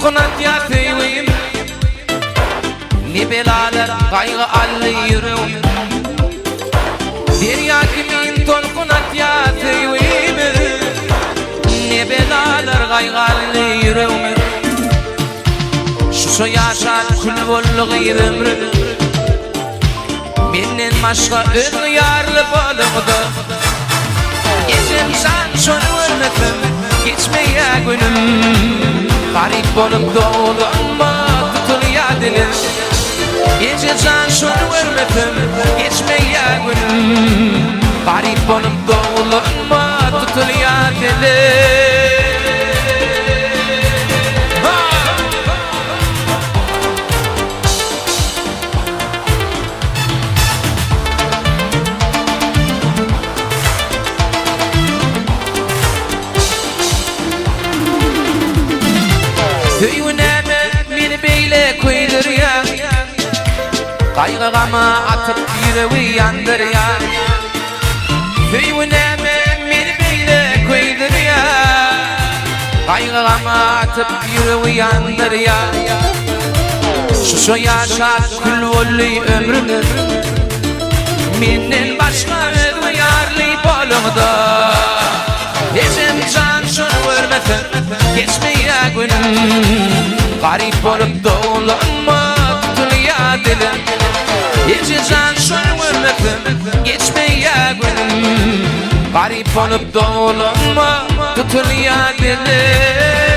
tolkunat yatıyım. Ne belalar kaygı allıyorum. Derya kimin tolkunat yatıyım. Ne belalar kaygı allıyorum. Şu yaşar kül bolluğu ömrüm. Menden başka özü yarlı bolumdu. Geçemsen şunu ölmedim, geçmeye gönlüm. Garip bolup doğulma tutuluya dilim. Geçemsen şunu ölmedim, geçmeye gönlüm. Garip bolup doğulma tutuluya dilim. Köyüne beni beyle koydur ya. Kaygıma atıp yüreği yandır ya. Köyüne beni beyle koydur ya. Kaygıma atıp yüreği yandır ya. Şu yaşar kül ollu ömrüm. Menden başka ödü yarlı bolumda. Bizim can şunu örmesin, geçmeye gönlüm. Garip olup doğulma tutuluya dilim. Bizim can şunu örmesin, geçmeye gönlüm. Garip olup doğulma tutuluya dilim.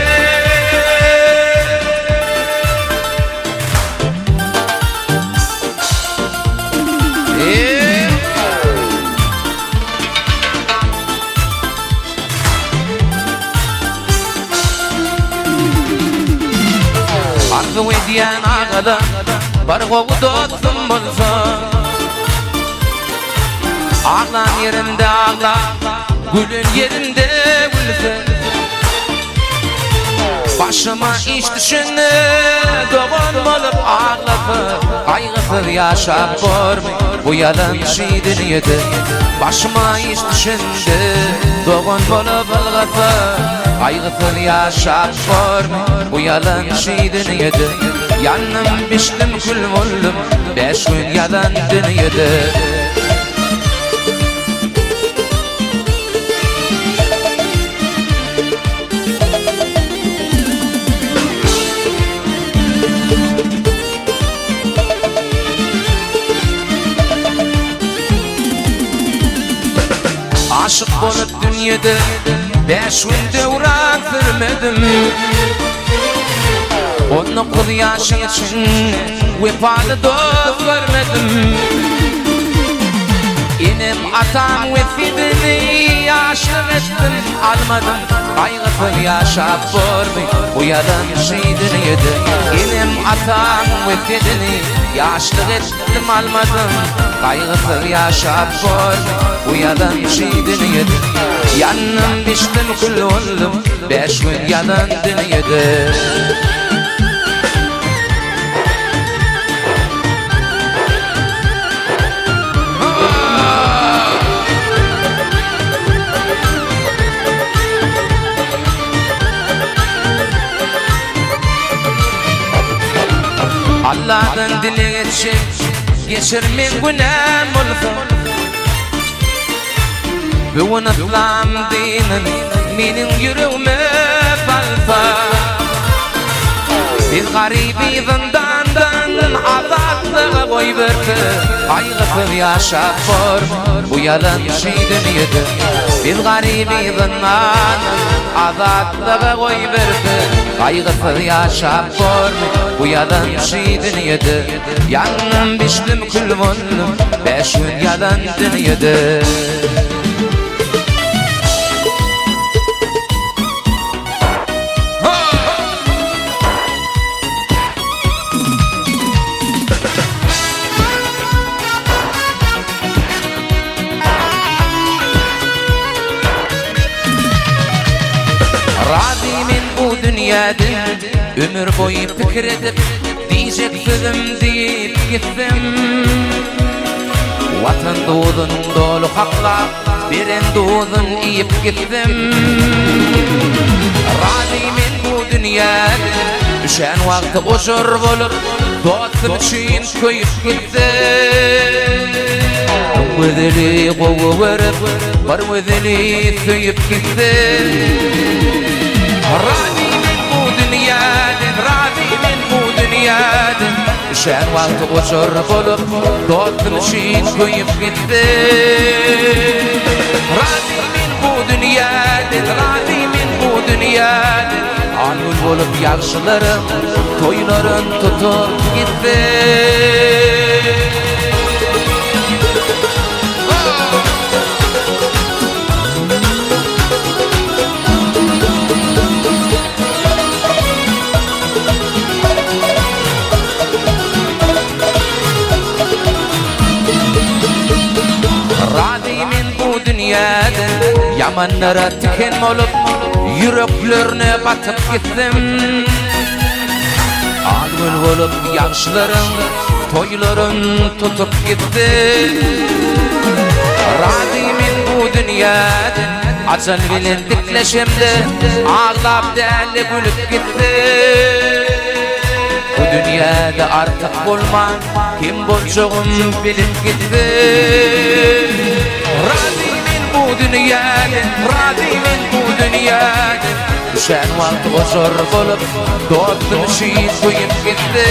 Arzu ediyen ağada bargoğu dostum bulsa. Ağlan yerinde ağla, gülün yerinde gülse. Başıma iş düşündü, doğan olup ağladı. Kaygısız yaşap görmüyor, bu yalan şiidini yedi. Başıma iş düşündü, doğan olup ağladı. Kaygısız yaşap görmüyor, bu yalan şiidini yedi. Yanım piştim kül oldum, 5 gün yalan dini yedi. Aşık olup dünyada 5 günde uğrak vermedim. Onu kız yaşın için vefalı dost vermedim. İnim atam vefidini yaşlı ettim almadım. Kaygısız yaşap görmüyor, bu yalan şiidini yedi. İnim atam vefidini yaşlı ettim almadım. Kaygısız yaşap görmüyor, bu yalan şiidini yedi. Yanım piştim kül oldum, 5 gün yalan dini yedi. Allah'tan dile geçip geçirmen günahım olsun. Bu İslam dinin benim yüreğime falsa. Biz garibi zindandan azatlığa koy verdi. Kaygısız yaşap görmüyor, bu yalan şiidini yedi. Biz garibi zindandan azatlığa koy verdi. Kaygısız yaşap görmüyor, bu yalan şiidini yedi. Yanım piştim kül oldum, 5 gün yalan dini yedi. Razimin bu dünyadan ömür boyu fikir edip diyecek sözüm deyip gittim. Vatan doğdun dolu hakla birin doğdun iyip gittim. Razimin bu dünyadan Şen vakti ozor bolup dostum için koyup gitti. Vedeli kovu verip var vedeli söyüp gitti. Razimin bu dünyadan, razimin bu dünyadan. Şen vakti ozor bolup dostum için koyup gitti. Razimin bu dünyadan, razimin bu dünyadan. Anul bolup yaxşılarım toyların tutup gitti. Razimin bu dünyadan yamanlara tiken olup yüreklerine batıp gittim. Algül bolup yaxşılarım toyların tutup gitti. Razimin bu dünyadan acın bilen dikleşimde ağlap değerli gülüp gitti. Bu dünyada artık bulma kim bolcağım bilip gitti. Razimin bu dünyadan, razimin bu dünyadan. Şen vakti ozor bolup dostum için koyup gitti.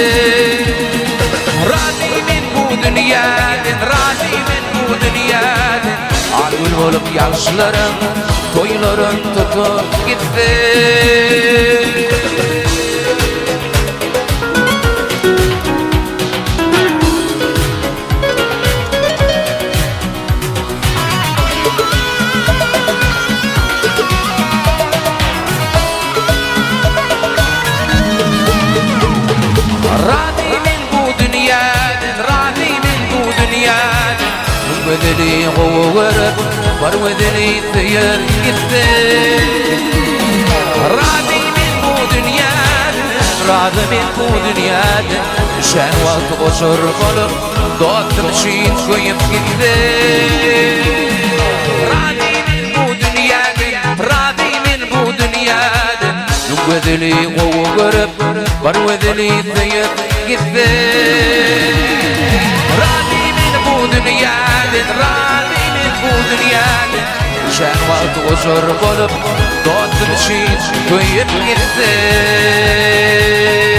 Razimin bu dünyadan, razimin bu dünyadan. Algül bolup yaxşılarım toyların tutup gitti. Razimin bu dünyadan, razimin bu dünyadan. Vedeli kovu verip var vedeli söyüp gitti. Razimin bu dünyadan, razimin bu dünyadan. Şen vakti ozor bolup dostum için koyup gitti. Razimin bu dünyadan, razimin bu dünyadan. Vedeli kovu verip var vedeli söyüp gitti. Razimin bu dünyadan, razimin bu dünyadan. Şen vakti ozor bolup dostum için koyup gitti.